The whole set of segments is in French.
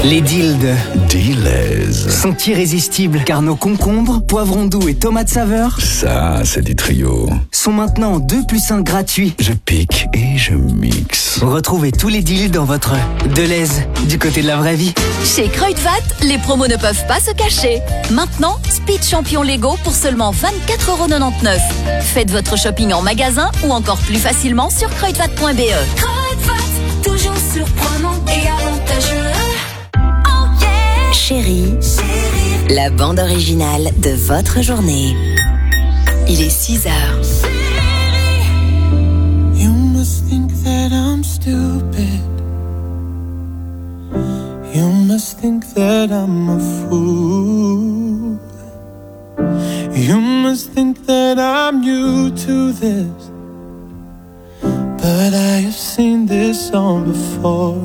Les deals de Dealers sont irrésistibles car nos concombres, poivrons doux et tomates saveur, ça c'est du trio. sont maintenant en 2+1 gratuits. Je pique et je mixe. Retrouvez tous les deals dans votre Deleuze du côté de la vraie vie. Chez Kruidvat, les promos ne peuvent pas se cacher. Maintenant, Speed Champion Lego pour seulement 24,99 €. Faites votre shopping en magasin ou encore plus facilement sur kruidvat.be. Kruidvat, toujours surprenant et avantageux. Chérie, la bande originale de votre journée. Il est 6 heures. You must think that I'm stupid. You must think that I'm a fool. You must think that I'm new to this. But I have seen this song before.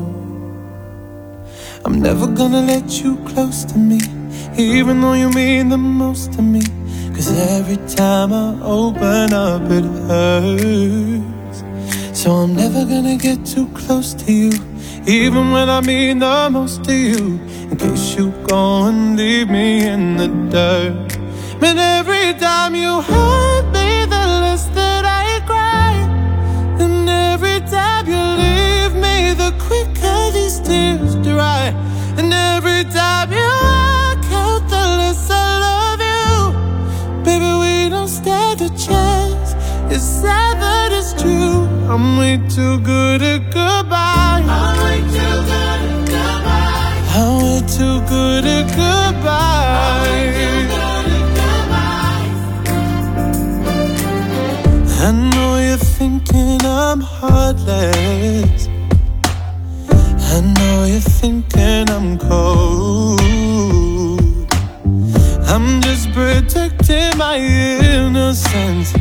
I'm never gonna let you close to me, even though you mean the most to me. 'Cause every time I open up it hurts. So I'm never gonna get too close to you, even when I mean the most to you. In case you go and leave me in the dirt. But every time you hurt me, the less that I cry. And every time you leave me, the quicker these tears dry. And every time you walk out, the less I love you. Baby, we don't stand a chance. It's sad but it's true. I'm way too good at goodbye. I'm way too good at goodbye. I'm way too good at goodbye. I'm way too good at goodbye. I know you're thinking I'm heartless. I know you're thinking I'm cold. I'm just protecting my innocence.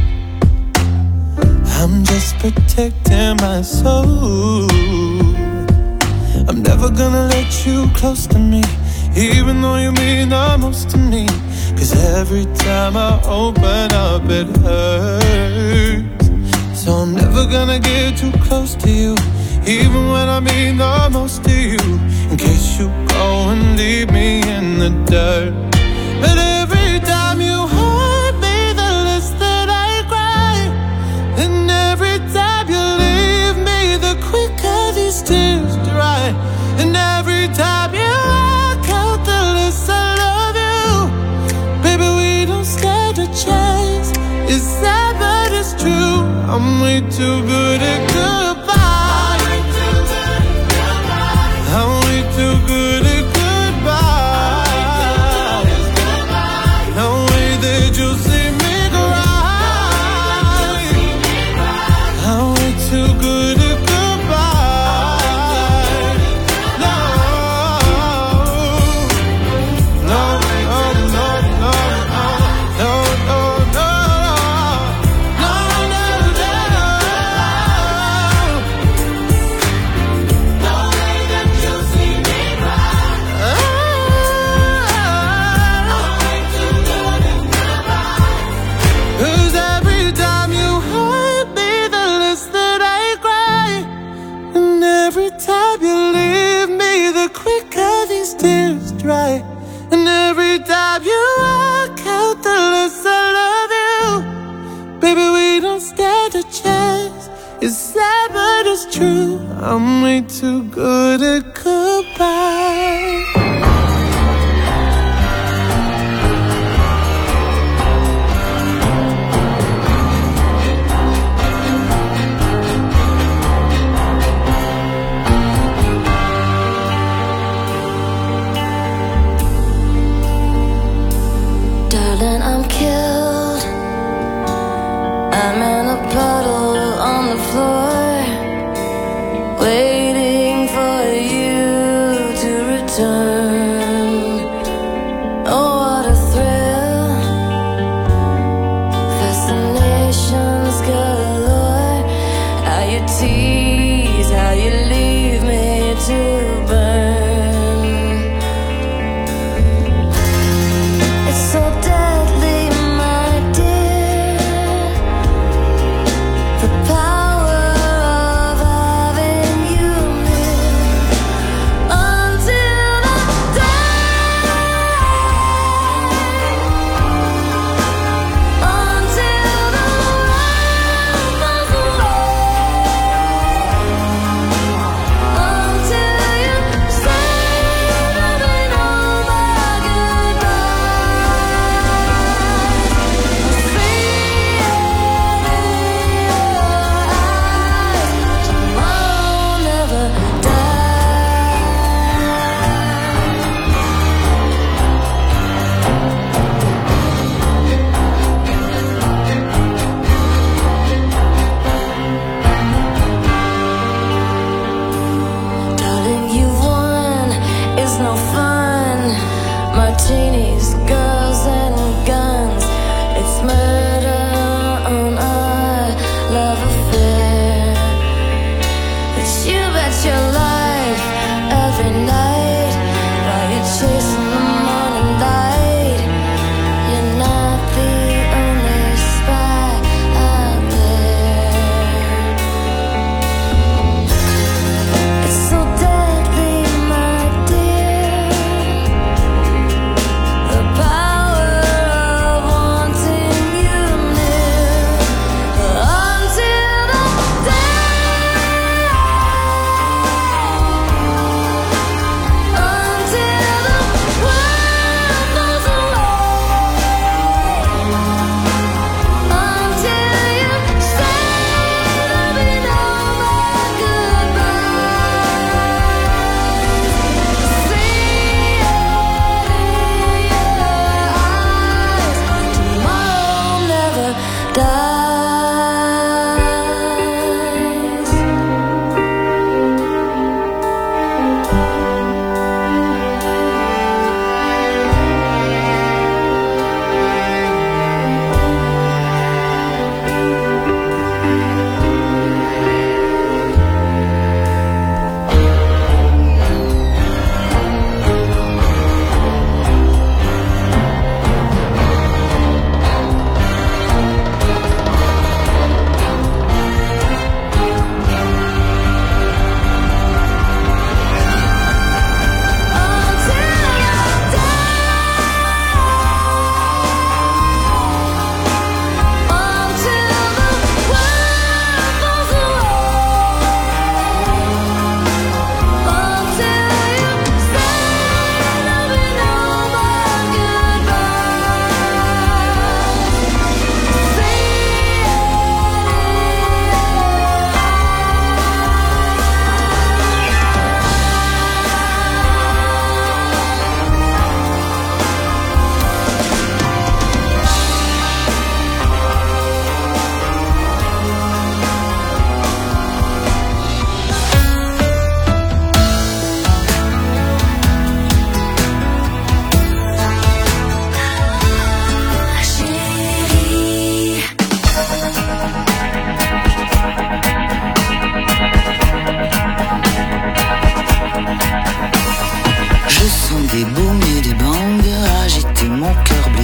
I'm just protecting my soul. I'm never gonna let you close to me, even though you mean the most to me. 'Cause every time I open up it hurts. So I'm never gonna get too close to you, even when I mean the most to you. In case you go and leave me in the dirt. But every time you hurt me, the less that I cry. And every time you leave me, the quicker these tears dry. And every time you walk out, the less I love you. Baby, we don't stand a chance. It's sad but it's true. I'm way too good at goodbye. I'm way too good at goodbye. No way that you'll see me cry. I'm way too good at goodbye. No, no, no, no, no, no, no, no, no, no, no. Cause every time you hurt me, the less that I cry. And every time you leave me, the quicker these tears dry. And every time you walk out, the less I love you. Baby, we don't stand a chance. It's sad but it's true. I'm way too good at goodbye. Darling, I'm killed. I'm in a puddle on the floor, waiting for you to return. Oh, what a thrill. Fascinations galore. How you tease, how you leave me to burn. It's so deadly, my dear. The power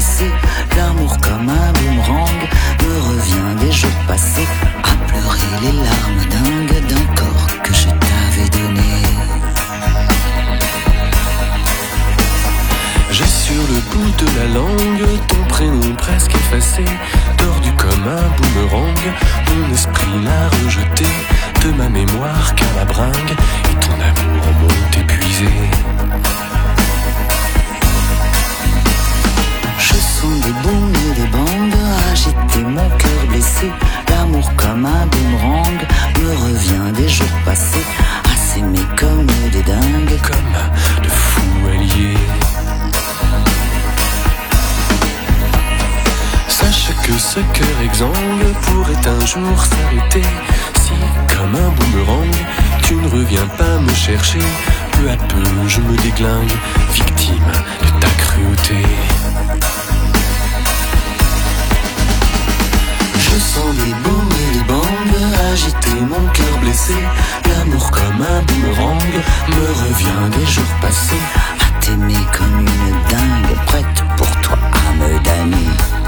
blessé. L'amour comme un boomerang me revient des jours passés, à pleurer les larmes dingues d'un corps que je t'avais donné. J'ai sur le bout de la langue ton prénom presque effacé, tordu comme un boomerang. Mon esprit l'a rejeté de ma mémoire qu'à la bringue, et ton amour m'ont épuisé. Je sens des booms et des bangs agiter mon cœur blessé. L'amour comme un boomerang me revient des jours passés, à s'aimer comme des dingues, comme de fous alliés. Sache que ce cœur exsangue pourrait un jour s'arrêter, si, comme un boomerang, tu ne reviens pas me chercher. Peu à peu je me déglingue, victime de ta cruauté. je sens des booms et des bangs agiter mon cœur blessé. L'amour comme un boomerang me revient des jours passés, à t'aimer comme une dingue, prête pour toi à me damner.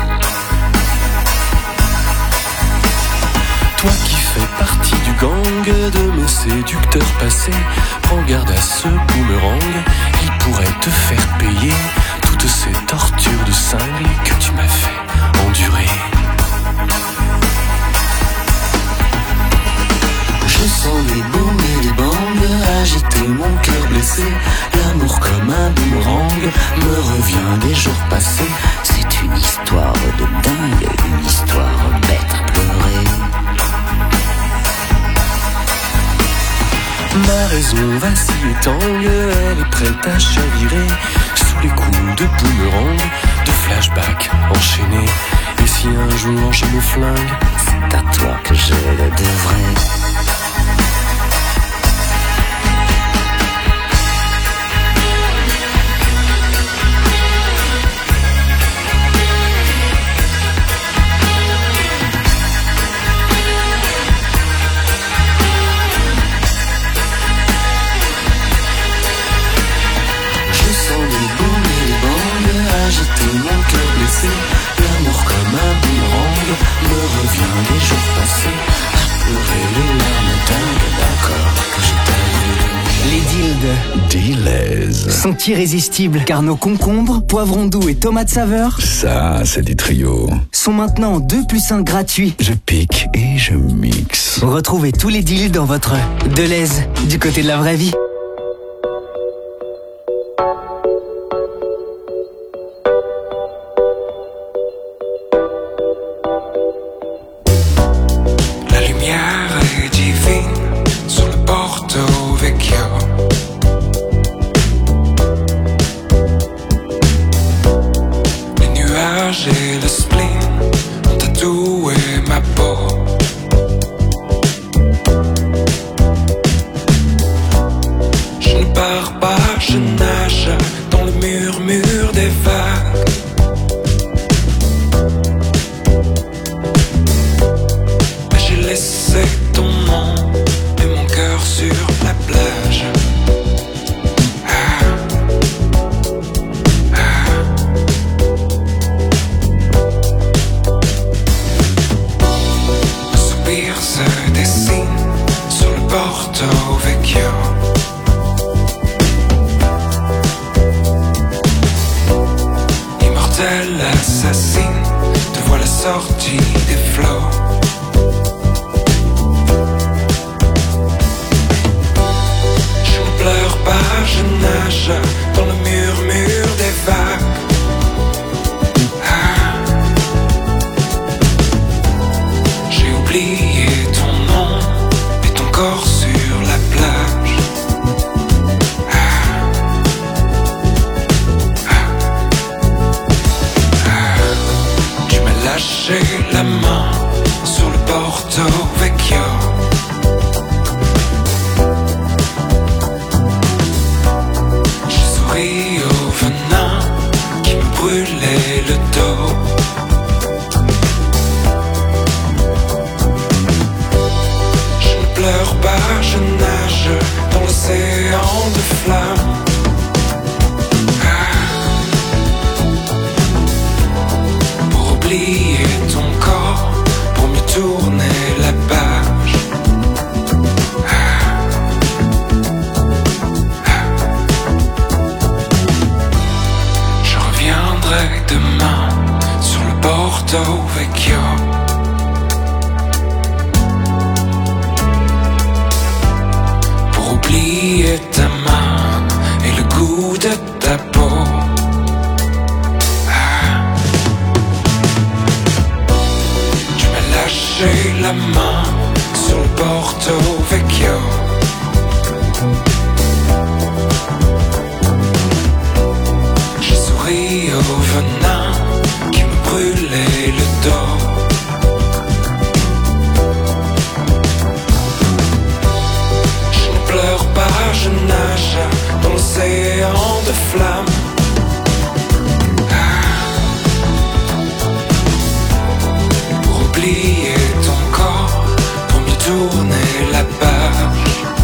Toi qui fais partie du gang de mes séducteurs passés, prends garde à ce boomerang, il pourrait te faire payer toutes ces tortures de cingle que tu m'as fait endurer. Je sens des booms et des bangs agiter mon cœur blessé. L'amour comme un boomerang me revient des jours passés. C'est une histoire de dingue, une histoire bête à pleurer. Ma raison vacille et tangue, elle est prête à chavirer sous les coups de boomerang, de flashback enchaînés. Et si un jour je me flingue, c'est à toi que je le devrais. mon cœur blessé, l'amour comme un boomerang me revient des jours passés, à pleurer les larmes dingues d'un corps que je t'avais donné. Les dildes sont irrésistibles car nos concombres, poivrons doux et tomates saveur, Ça, c'est du trio. sont maintenant 2+1 gratuits. Je pique et je mixe. Retrouvez tous les deals dans votre Deleuze du côté de la vraie vie. La lumière est divine sur le Porto Vecchio. Les nuages et le spleen ont tatoué ma peau. Je ne pars pas, je nage dans le murmure des vagues. Mais j'ai laissé ton nom et mon cœur sur la plage. Un soupir se dessine sur le Porto Vecchio. Immortel assassine, te voilà sortie des flots. Je ne pleure pas, je nage dans le murmure des vagues. J'ai oublié ton nom et ton corps sur la plage. Tu m'as lâché la main sur le Porto Vecchio. J'ai souri au venin qui me brûlait le dos. Je ne pleure pas, je nage dans l'océan de flammes. oublier ton corps, pour mieux tourner la page. Je reviendrai demain sur le Porto Vecchio. Pour oublier ta main et le goût de ta peau. Tu m'as lâché la main sur le Porto Vecchio. J'ai souri au venin qui me brûlait le dos. Je ne pleure pas, je nage dans l'océan de flammes. Pour oublier ton corps, pour mieux tourner la page.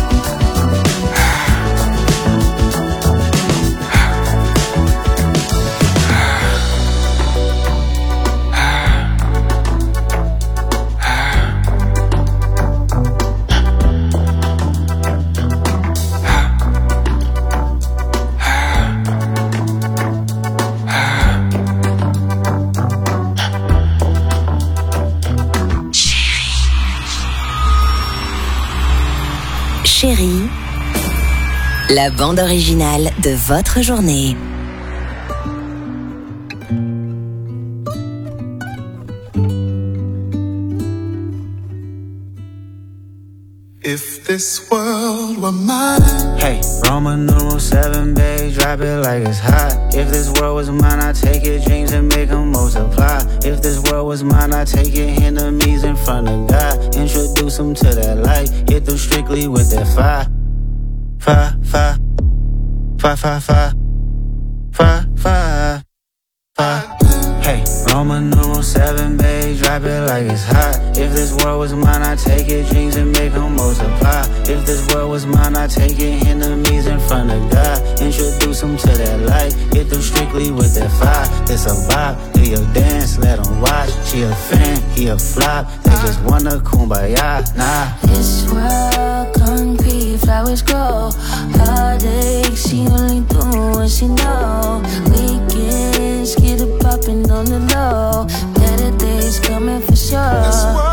Chérie, la bande originale de votre journée. If this world were mine. Hey, Roman numeral 7, babe, drop it like it's hot. If this world was mine, I'd take your dreams and make them multiply. If this world was mine, I'd take your enemies in front of God. Introduce them to that light, hit them strictly with that fire. Fire, fire, fire, fire, fire, fire, fire, fire. Hey, Roman numeral 7, babe, drop it like it's hot. If this world was mine, I'd take your dreams and make them multiply. If this world was mine, I'd take your enemies in front of God. Introduce them to that light, hit them strictly with that fire. It's a vibe, do your dance, let them watch. She a fan, he a flop, they just wanna kumbaya, nah. This world concrete, flowers grow. Heartache, she only do what she know. Weekends, get it poppin' on the low. Better days coming for sure.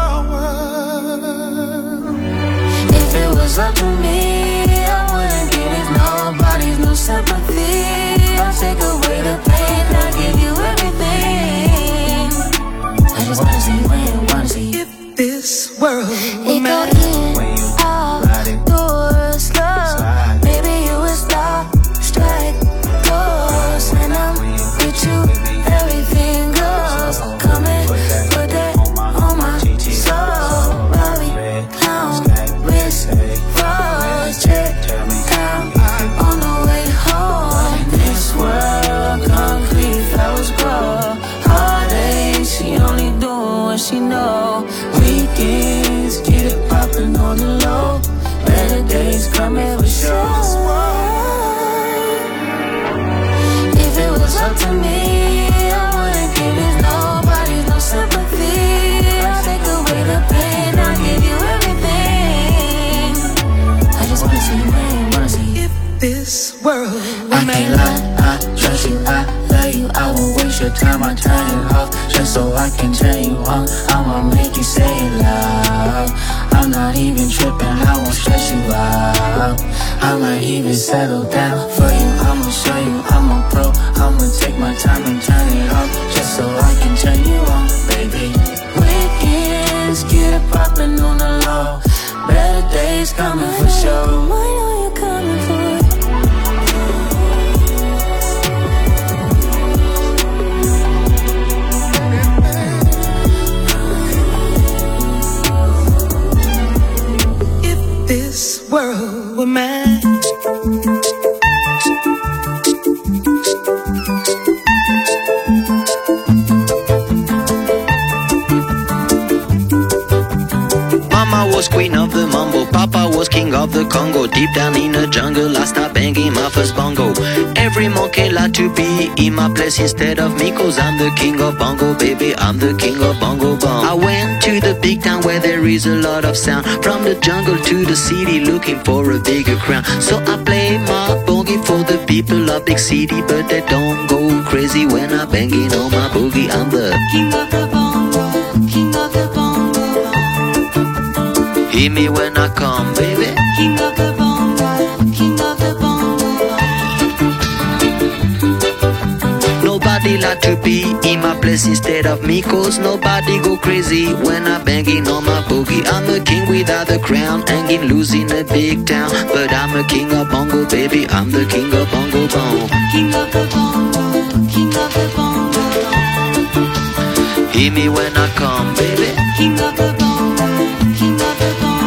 If it was up to me, I wouldn't give it nobody's no sympathy. I'll take away the pain, I'll give you everything. I just wanna see when you wanna see. If this world were It go mine. in, out, doors, slow. Maybe you would stop, strike, pose. When I'm with you, everything goes. Come and put that on my soul. Bobby, clown, wrist, froze, check, down, on the way home. This world, concrete, flowers grow. Heartache, she only do what she know. Weekends, get it poppin' on the low. Better days coming for sure. If it was up to me, I wouldn't give it nobody's no sympathy. I'll take away the pain, I'll give you everything. I just wanna see when you wanna see. If this world I were can't mine. lie, I trust you, I love you. I won't waste your time, I turn it off just so I can turn you on. I'ma make you say it loud. I'm not even tripping, I won't stress you out. I might even settle down for you. I'ma show you I'm a pro. I'ma take my time and turn it off just so I can turn you on, baby. Weekends, get it poppin' on the low. Better days coming for sure. I know you're coming for it. If this world were mine. Mama was queen of the mambo, Papa was king of the Congo. Deep down in the jungle, I start banging my first bongo. Every monkey like to be in my place instead of me, cause I'm the king of bongo, baby, I'm the king of bongo bong. I went to the big town where there is a lot of sound. From the jungle to the city, looking for a bigger crown. So I play my boogie for the people of big city, but they don't go crazy when I'm banging on my boogie. I'm the king of the bongo, king of the bongo. Hear me when I come, baby. King of the bongo, king of the bongo. Nobody like to be in my place instead of me, cause nobody go crazy when I'm banging on my boogie. I'm a king without the crown, hanging loose in a big town, but I'm a king of bongo, baby, I'm the king of bongo bong. King of the bongo, king of the bongo. Hear me when I come, baby. King of the bongo, king of the bongo.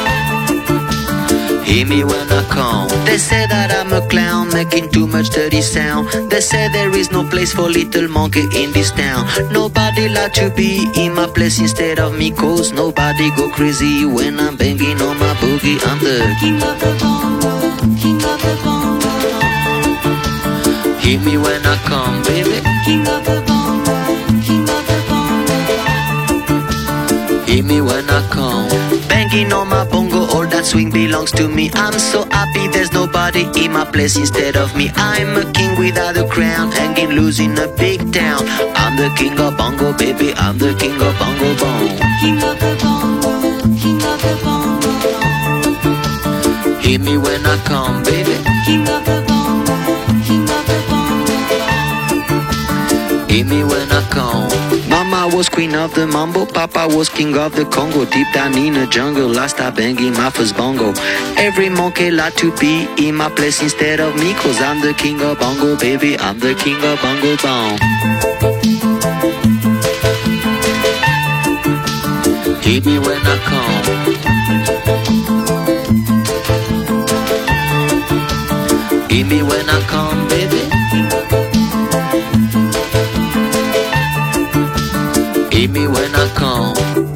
Hear me when I come. They say that I'm a clown, making too much dirty sound. They say there is no place for little monkey in this town. Nobody like to be in my place instead of me, cause nobody go crazy when I'm banging on my boogie. I'm the king of the bongo, king of the bongo. Hear me when I come, baby. King of the bongo, king of the bongo. Hear me when I come. Banging on my bongo, all that swing belongs to me. I'm so happy there's nobody in my place instead of me. I'm a king without a crown, hanging loose in a big town. I'm the king of bongo, baby, I'm the king of bongo bong. King of the bongo, king of the bongo. Hear me when I come, baby. King of the bongo, king of the bongo. Hear me when I come. Mama was queen of the mambo, Papa was king of the Congo. Deep down in the jungle, I start banging my first bongo. Every monkey like to be in my place instead of me, cause I'm the king of bongo, baby, I'm the king of bongo bong. Hit me when I come. Hit me when I come, baby. Hit me when I come.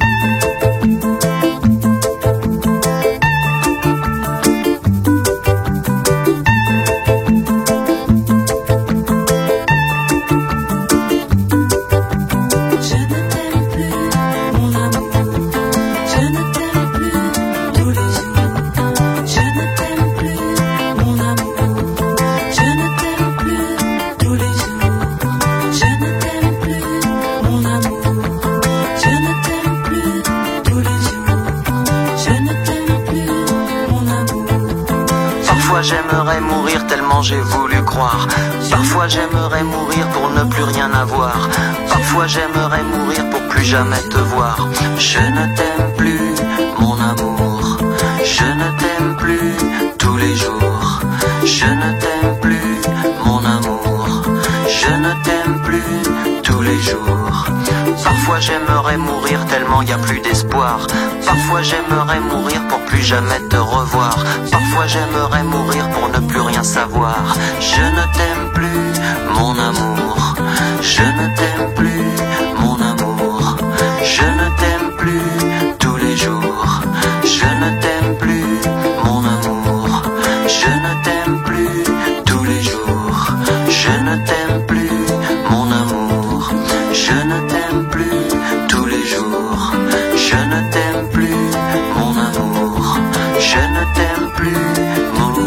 J'aimerais mourir tellement j'ai voulu croire. Parfois j'aimerais mourir pour ne plus rien avoir. Parfois j'aimerais mourir pour plus jamais te voir. Je ne t'aime plus, mon amour. Je ne t'aime plus tous les jours. Je ne t'aime plus, mon amour. Je ne t'aime plus tous les jours. Parfois j'aimerais mourir tellement y a plus d'espoir. Parfois j'aimerais mourir pour plus jamais te revoir. Parfois j'aimerais mourir pour ne plus rien savoir. Je ne t'aime plus, mon amour. Je ne t'aime plus, mon amour. Je ne t'aime plus tous les jours. Je ne t'aime plus, mon amour. Je ne t'aime plus tous les jours. Je ne t'aime plus, mon amour. Je ne t'aime plus tous les jours. Je ne t'aime plus, mon amour. Je ne t'aime plus, mon amour.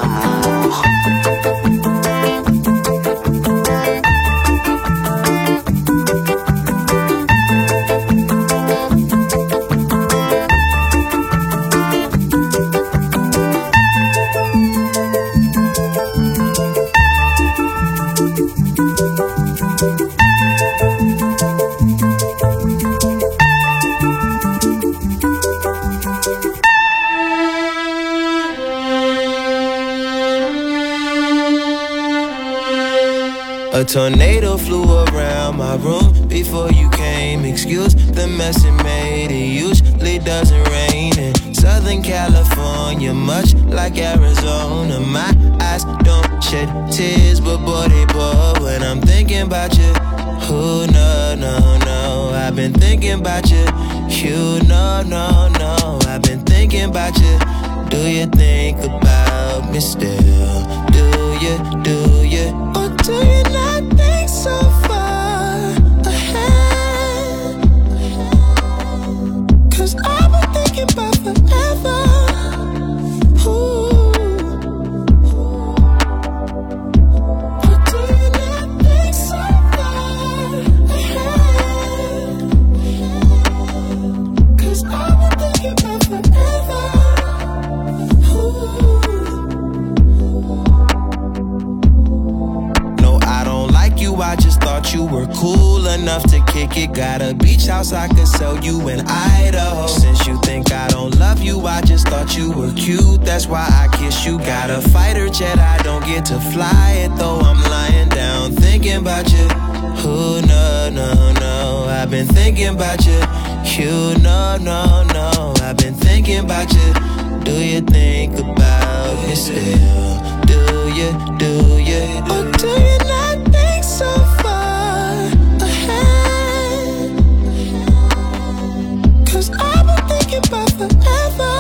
A tornado flew around my room before you came. Excuse the mess it made. It usually doesn't rain in Southern California, much like Arizona. My eyes don't shed tears, but boy, they pour when I'm thinking about you. Oh, no, no, no, I've been thinking about you. You, no, no, no, I've been thinking about you. Do you think about me still? Do you? Or do you not think so far ahead? 'Cause I've been thinking about forever. I just thought you were cool enough to kick it. Got a beach house I could sell you in Idaho. Since you think I don't love you, I just thought you were cute. That's why I kiss you. Got a fighter jet, I don't get to fly it though. I'm lying down thinking about you. Who no, I've been thinking about you. You no, I've been thinking about you. Do you think about me still? Do you? Or do you not think so far ahead? 'Cause I've been thinking about forever.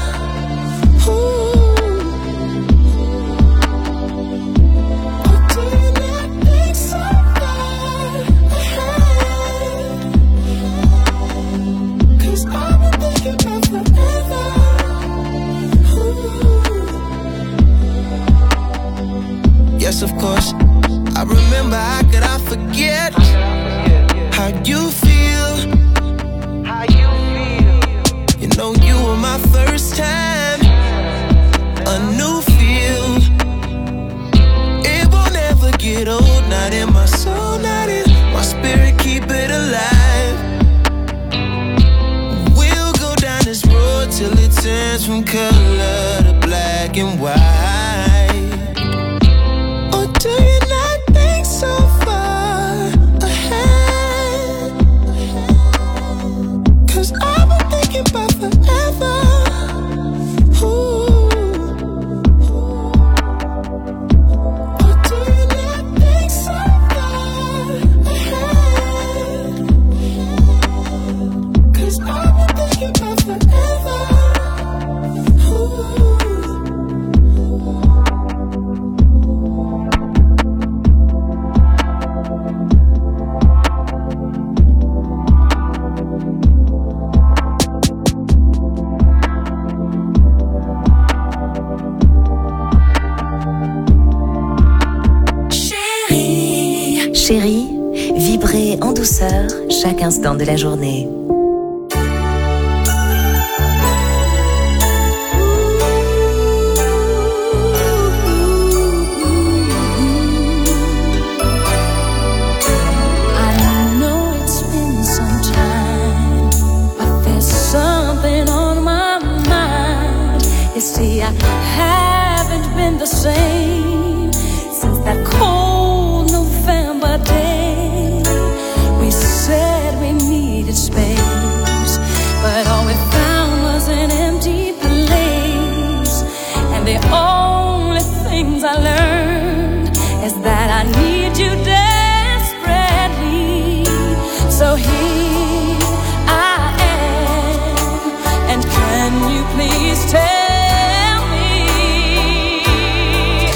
Or do you not think so far ahead? 'Cause I've been thinking about forever. Yes, of course. I remember, how could I forget how you feel? You know you were my first time, a new feel. It won't ever get old, not in my soul, not in my spirit, keep it alive. We'll go down this road till it turns from color to black and white. Or do you not think so far ahead? 'Cause I've been thinking about forever. Or do you not think so far ahead? 'Cause I've been thinking about forever. Chérie, vibrez en douceur chaque instant de la journée. See, I haven't been the same since that cold November day. We said we needed space, but all we found was an empty place. And the only things I learned is that I need you desperately. So here I am, and can you please tell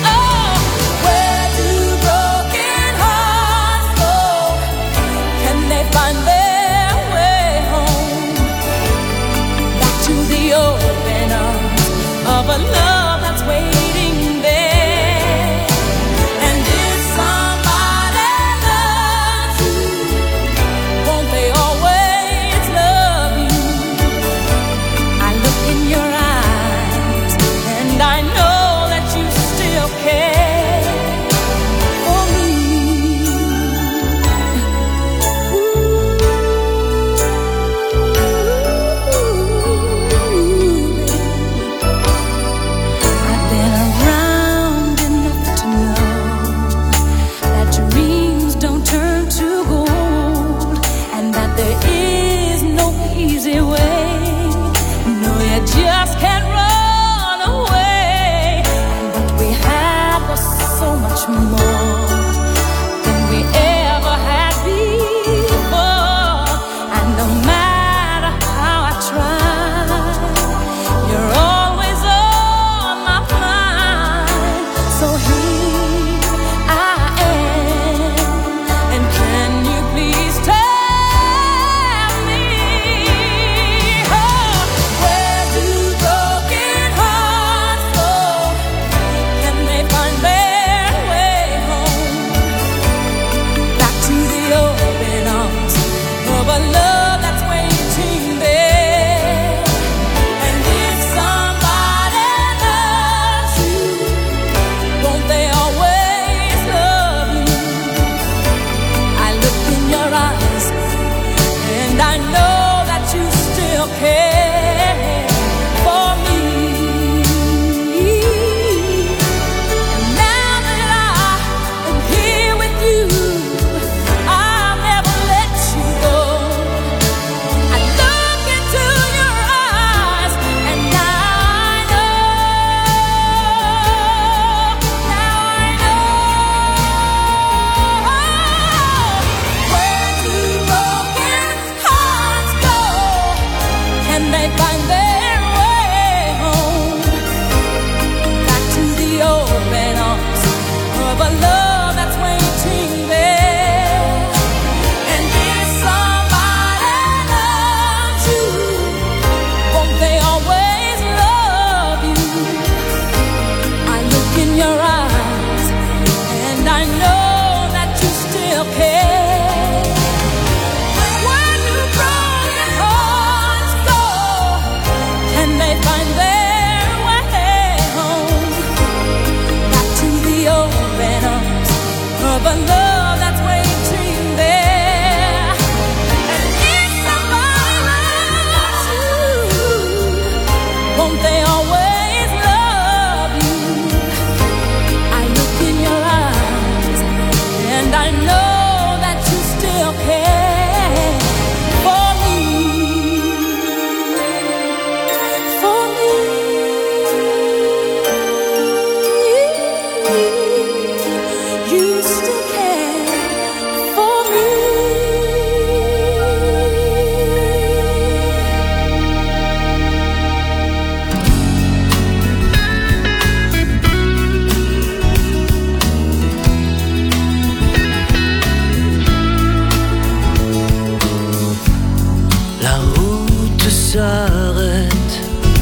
s'arrête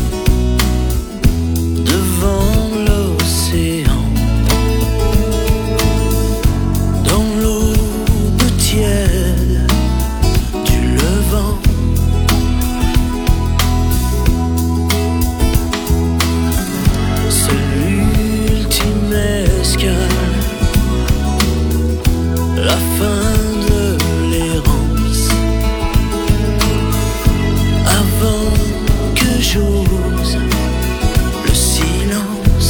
devant l'océan, dans l'aube tiède du levant. C'est l'ultime escale, la fin de l'errance, avant que j'ose le silence.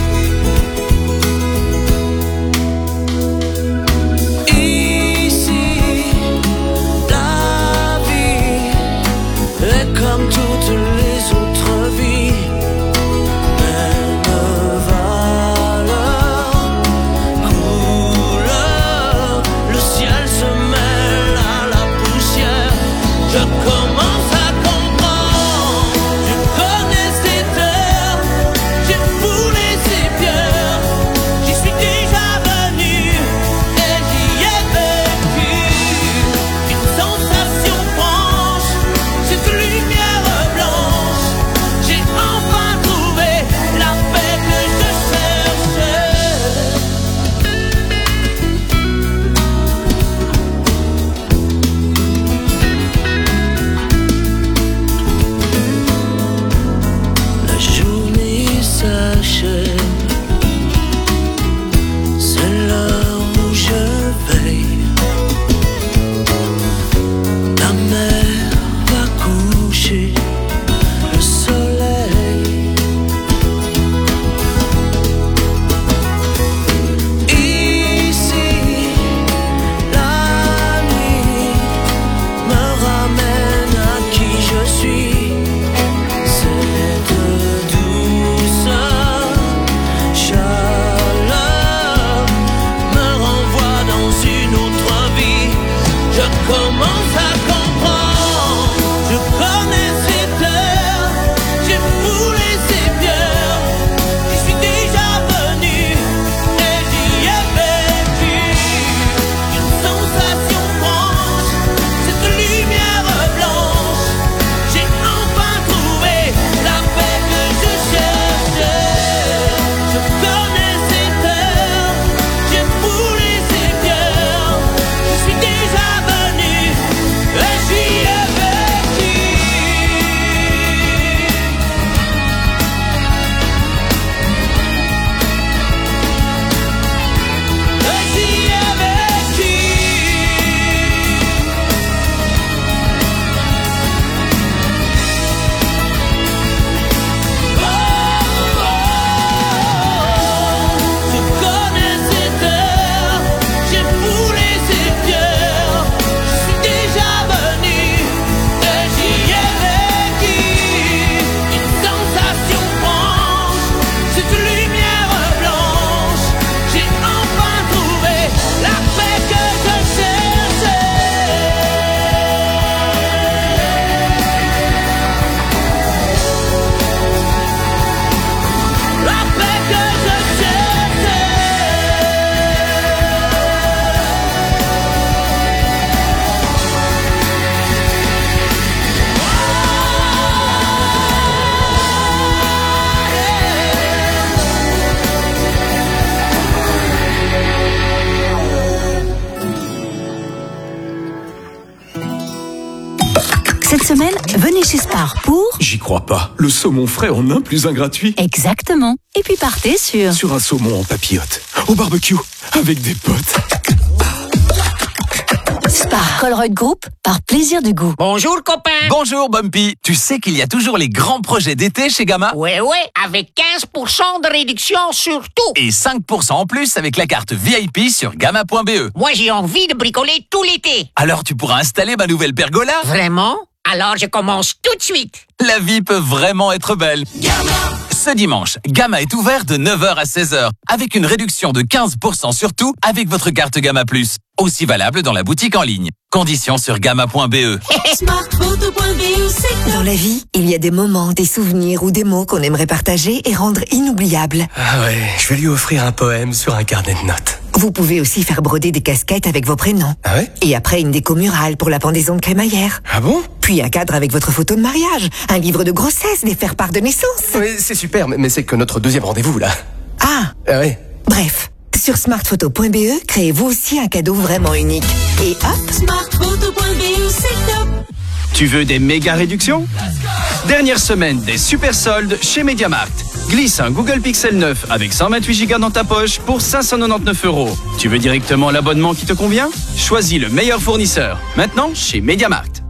Ici, la vie est comme toutes les autres vies, même valeur, couleur. Le ciel se mêle à la poussière. Je commence à comprendre. Je connais ces terres, j'ai foulé ces pierres. J'y suis déjà venu et j'y ai vécu. Une sensation franche, cette lumière blanche. J'ai enfin trouvé la paix que je cherchais. La journée s'achève, c'est l'heure où je veille. La mer va coucher, le soleil. Ici, la nuit me ramène à qui je suis. Cette douceur, chaleur me renvoie dans une autre vie. Je commence à comprendre. Je connais ces terres, j'ai foulé ces pierres. J'y suis déjà venu et j'y ai vécu. Une sensation franche, cette lumière blanche. J'ai enfin trouvé la paix que je cherchais. Je connais ces terres, j'ai foulé ces pierres. Je suis déjà venu et j'y ai vécu. Et j'y ai vécu. Je connais ces terres, j'ai foulé ces pierres. Je suis déjà venu et j'y ai vécu. Une sensation franche, cette lumière blanche. J'ai enfin trouvé la paix que je cherchais. La paix que je cherchais. Cette semaine, venez chez Spar pour... J'y crois pas. Le saumon frais en 1 + 1 gratuit. Exactement. Et puis partez sur... Sur un saumon en papillote. Au barbecue. Avec des potes. Spar Colruyt Group, par plaisir du goût. Bonjour copain. Bonjour Bumpy. Tu sais qu'il y a toujours les grands projets d'été chez Gamma? Ouais, avec 15% de réduction sur tout. Et 5% en plus avec la carte VIP sur gamma.be. Moi j'ai envie de bricoler tout l'été. Alors tu pourras installer ma nouvelle pergola? Vraiment? Alors je commence tout de suite. La vie peut vraiment être belle. Gamma! Ce dimanche, Gamma est ouvert de 9h à 16h avec une réduction de 15% sur tout avec votre carte Gamma Plus. Aussi valable dans la boutique en ligne. Conditions sur gamma.be. Dans la vie, il y a des moments, des souvenirs ou des mots qu'on aimerait partager et rendre inoubliables. Ah ouais, je vais lui offrir un poème sur un carnet de notes. Vous pouvez aussi faire broder des casquettes avec vos prénoms. Ah ouais? Et après, une déco murale pour la pendaison de crémaillère. Ah bon? Puis un cadre avec votre photo de mariage, un livre de grossesse, des faire-part de naissance. Oui, c'est super, mais c'est que notre deuxième rendez-vous, là. Ah ouais. Bref, sur smartphoto.be, créez-vous aussi un cadeau vraiment unique. Et hop, smartphoto.be, c'est top. Tu veux des méga réductions? Dernière semaine des super soldes chez MediaMarkt. Glisse un Google Pixel 9 avec 128 Go dans ta poche pour 599 €. Tu veux directement l'abonnement qui te convient? Choisis le meilleur fournisseur. Maintenant chez MediaMarkt.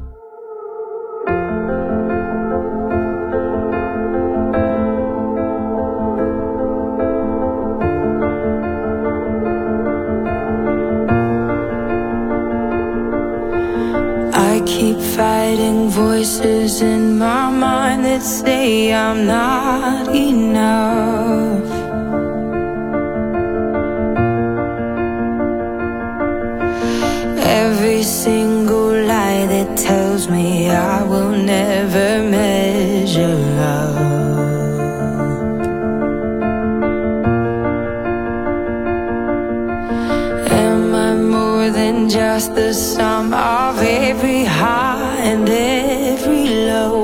I keep fighting voices in my mind that say I'm not enough. Every single lie that tells me I will never measure up. Am I more than just the sum of every high and every low?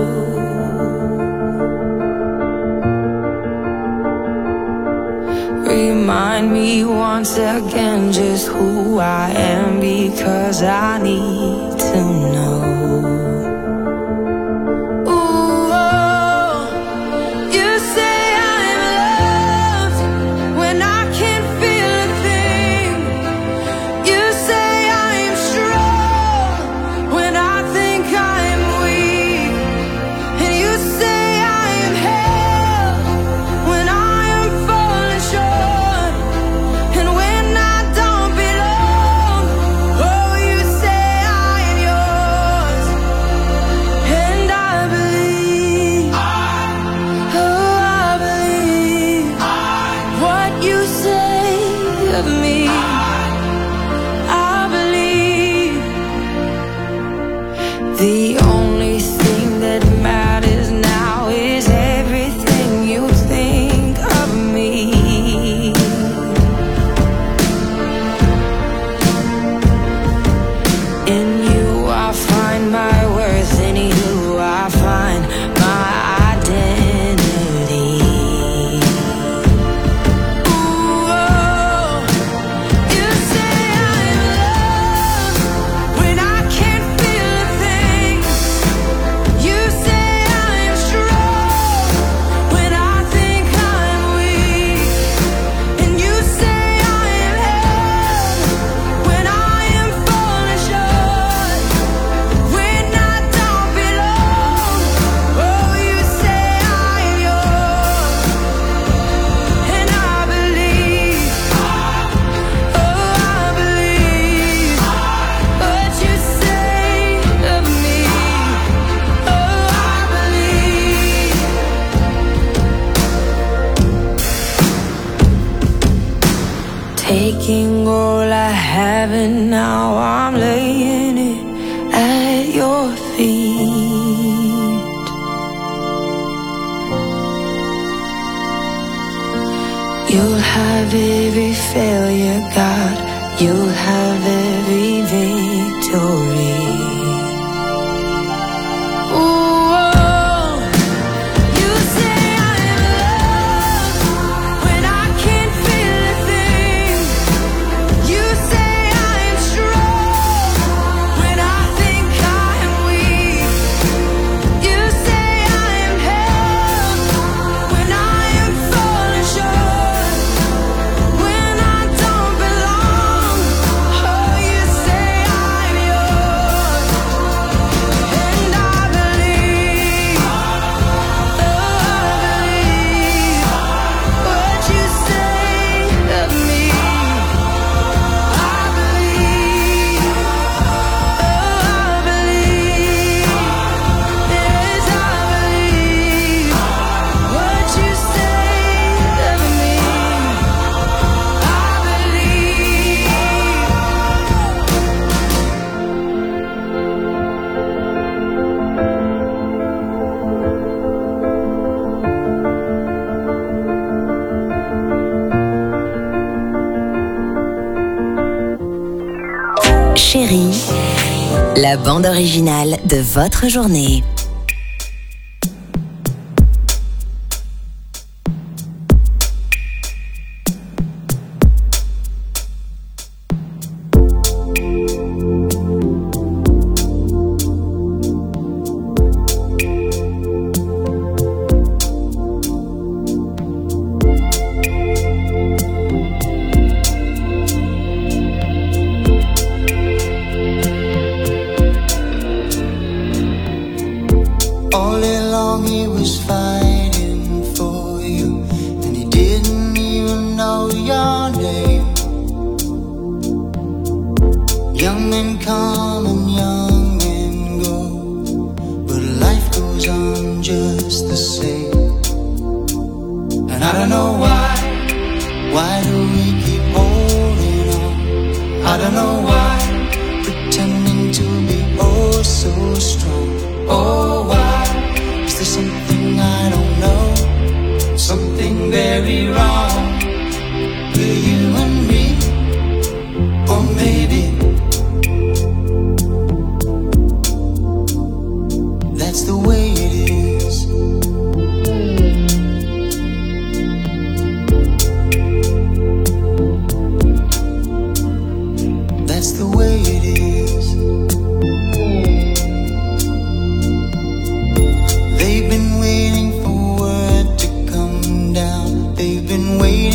Remind me once again just who I am, because I need to know. Ooh, oh, you say I'm loved when I can't feel a thing. You say I'm strong when I think I'm weak. And you say I am held when I am falling short. And when I don't belong, oh, you say I am yours. And I believe, oh, I believe what you say of me. I believe the only thing that matters now is everything you think of me. In you I find my worth, in you I find my identity. Ooh, oh, you say I'm loved when I can't feel a thing. You say I'm strong when I think I'm weak. And you say I am held when I am falling short. When I don't belong, oh, you say I am yours. And I believe, oh, I believe what you say of me. Oh, I believe. Taking all I have and now I'm laying it at your feet. You'll have every failure, God. You'll have every victory. Ooh, oh, you say I'm loved when I can't feel a thing. You say I'm strong when I think I'm weak. You say I am held when I am falling short. When I don't belong, oh, you say I'm yours. La bande originale de votre journée. Waiting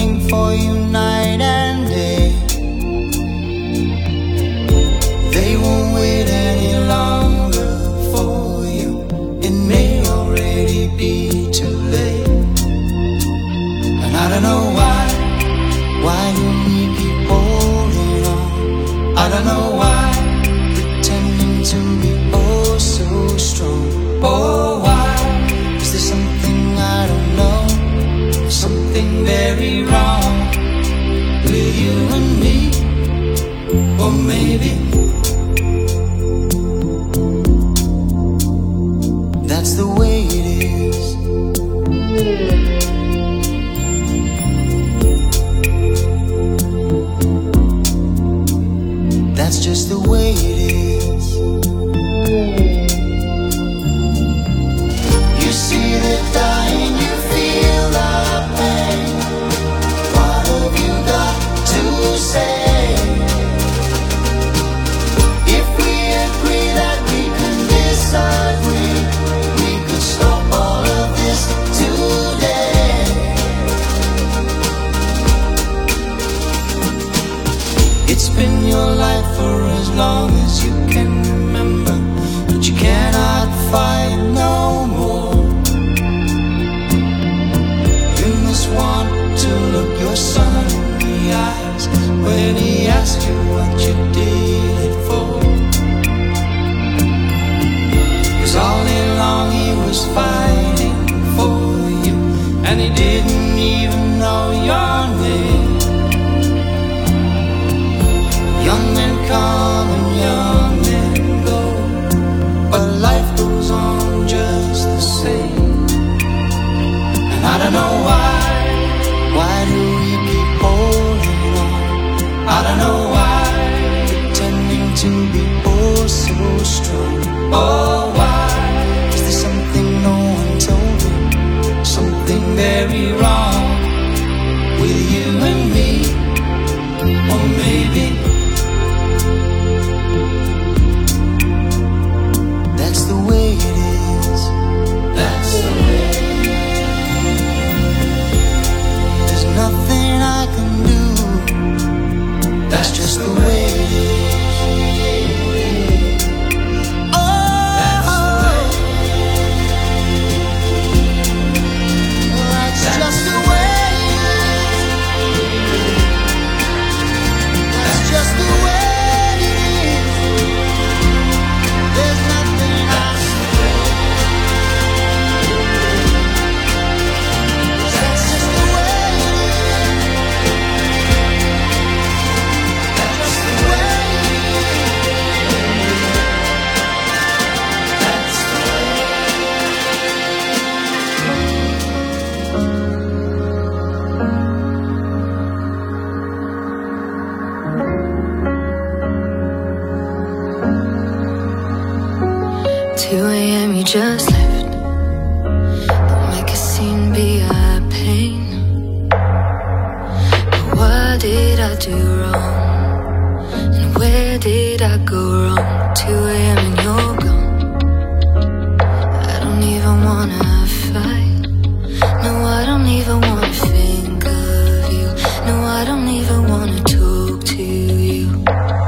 just left. Don't make a scene, be a pain. But what did I do wrong? And where did I go wrong? 2 a.m. and you're gone. I don't even wanna fight. No, I don't even wanna think of you. No, I don't even wanna talk to you.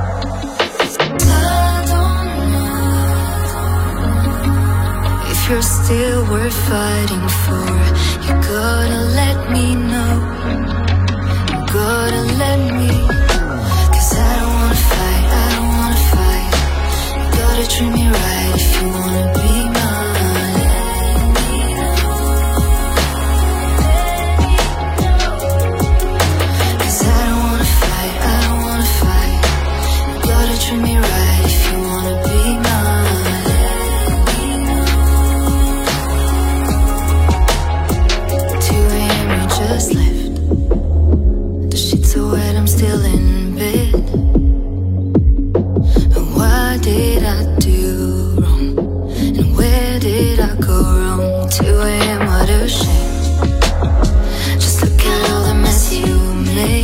I don't know if you're still worth fighting for. You gotta let me know. You gotta let me. 'Cause I don't wanna fight, I don't wanna fight. You gotta treat me right if you wanna be mine. Treat me right if you wanna be mine. 2 a.m. you just left. The sheets are wet, I'm still in bed. And what did I do wrong? And where did I go wrong? 2 a.m. what a shame. Just look at all the mess you made.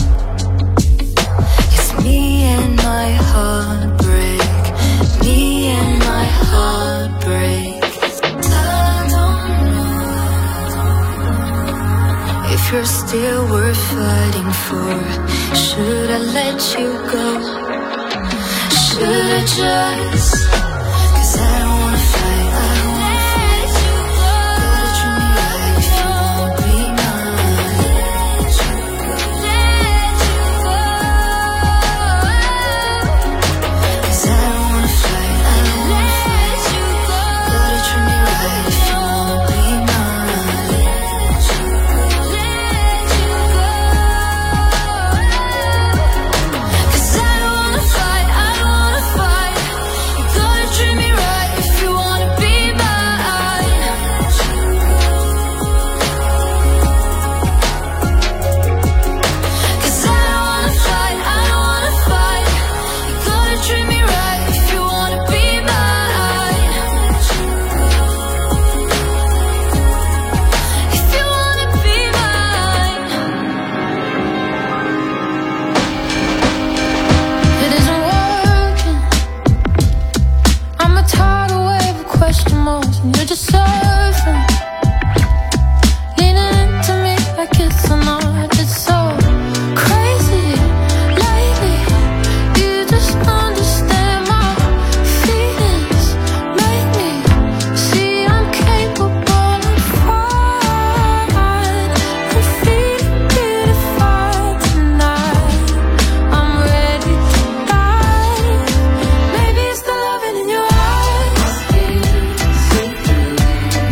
Me and my heartbreak, me and my heartbreak. I don't know if you're still worth fighting for. Should I let you go? Should I just? 'Cause I don't wanna fight, I don't wanna fight. Gotta treat me right if you wanna be mine. 'Cause I don't wanna fight, I don't wanna fight. Gotta treat me right if you wanna be mine. 'Cause I don't wanna fight, I don't wanna fight. You gotta treat me right if you wanna be mine. 'Cause I don't wanna fight, I don't wanna fight. You gotta treat me right if you wanna be mine. If you wanna be mine. It isn't working. I'm a tidal wave of question marks, and you're just surfing, leaning into me like it's an art. It's so crazy lately. You just understand my feelings, make me see I'm capable of flying and feeling beautified tonight. I'm ready to die. Maybe it's the loving in your eyes.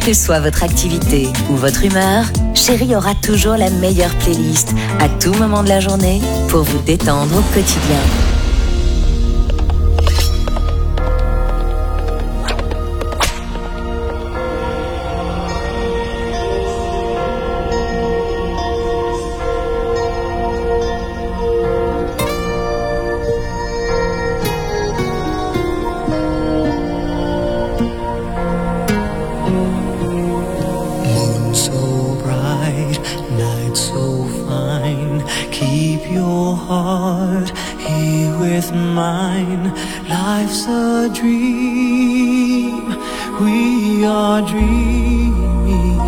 Que soit votre activité ou votre humeur, Chérie aura toujours la meilleure playlist à tout moment de la journée pour vous détendre au quotidien. Life's a dream, we are dreaming.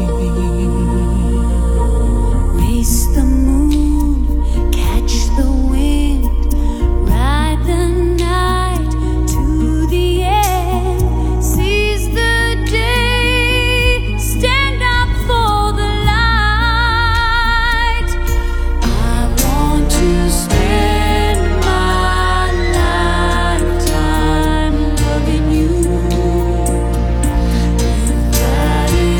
Race the moon, catch the wind, ride the night to the end, seize the day, stand up for the light. I want to spend my lifetime loving you. If that is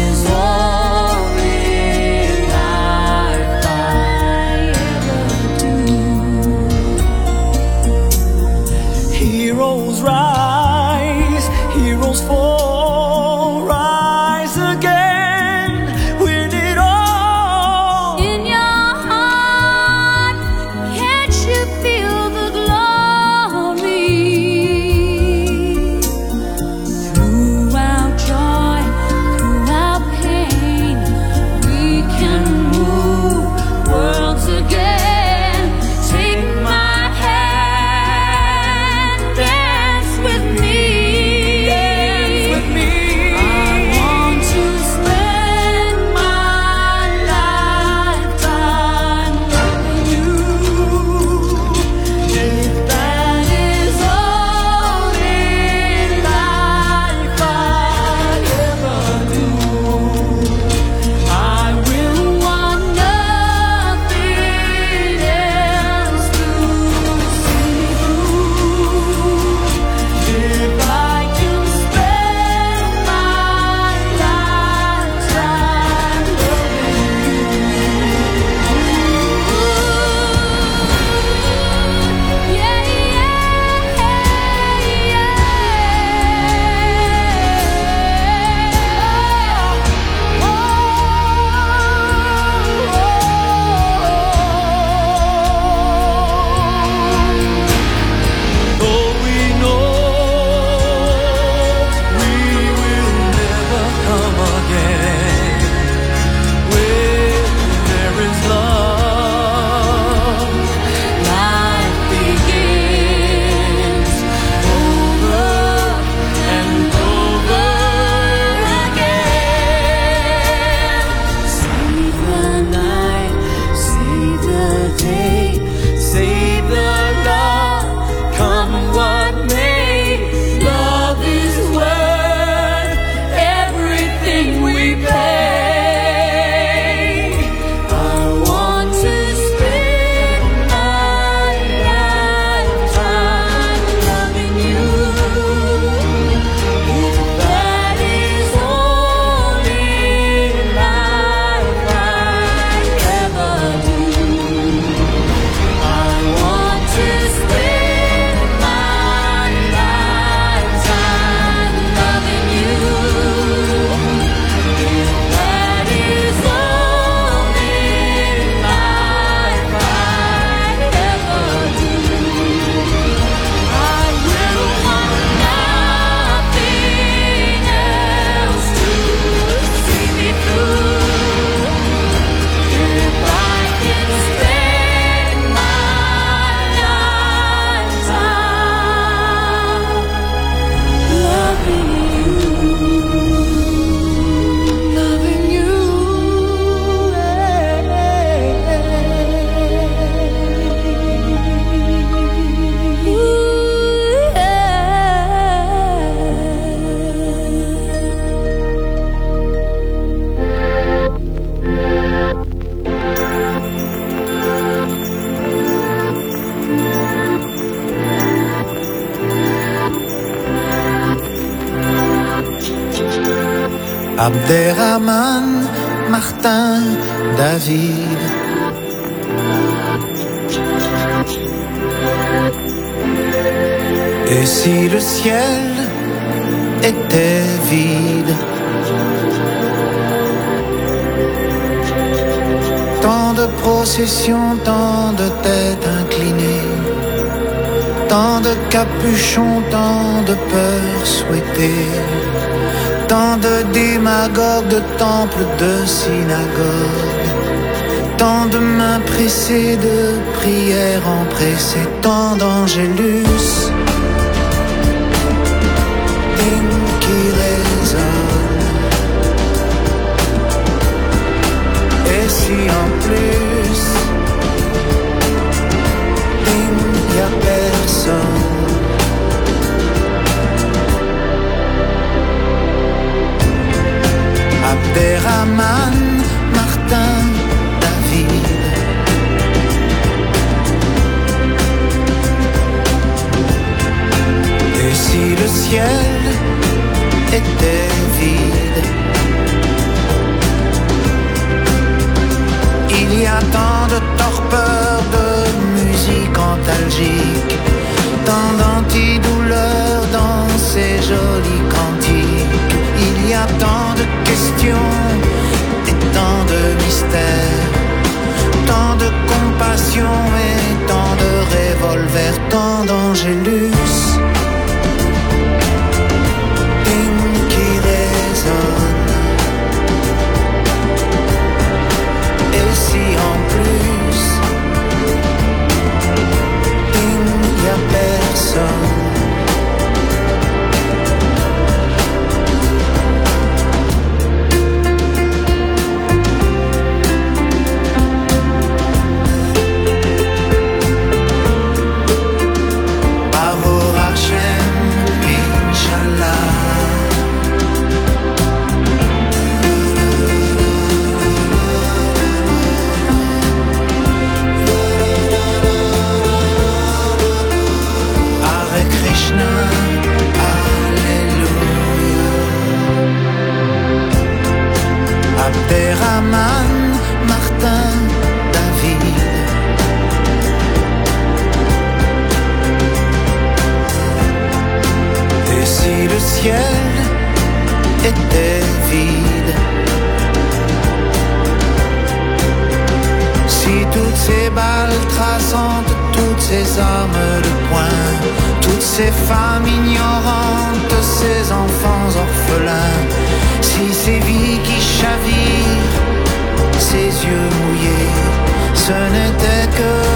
Abderrahman, Martin, David. Et si le ciel était vide? Tant de processions, tant de têtes inclinées, tant de capuchons, tant de peurs souhaitées, tant de démagogues, de temples, de synagogues, tant de mains pressées, de prières empressées, tant d'angélus qui résonnent. Et si en plus il n'y a personne? Abderrahman, Martin, David. Et si le ciel était vide? Il y a tant de torpeur, de musique antalgique, tant d'antidouleurs dans ces jolis cantiques. Il y a tant de questions et tant de mystères, tant de compassion et tant de revolvers, tant d'angélus qui résonnent. Et si en plus il n'y a personne? Abderrahman, Martin, David. Et si le ciel était vide? Si toutes ces balles traçantes, toutes ces armes de poing, toutes ces femmes ignorantes, ces enfants orphelins, si ces vies qui chavirent, ces yeux mouillés, ce n'était que